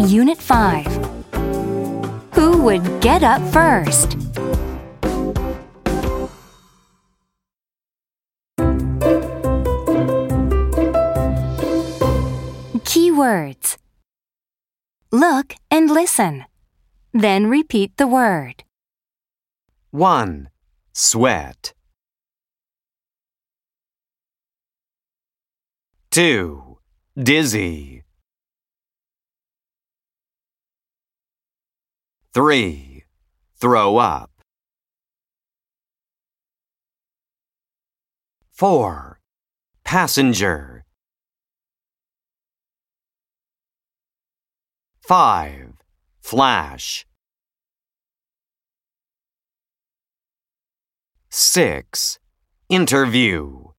Unit 5. Who would get up first? Keywords. Look and listen. Then repeat the word. 1. Sweat. 2. Dizzy. 3. Throw up. 4. Passenger. 5. Flash. 6. Interview.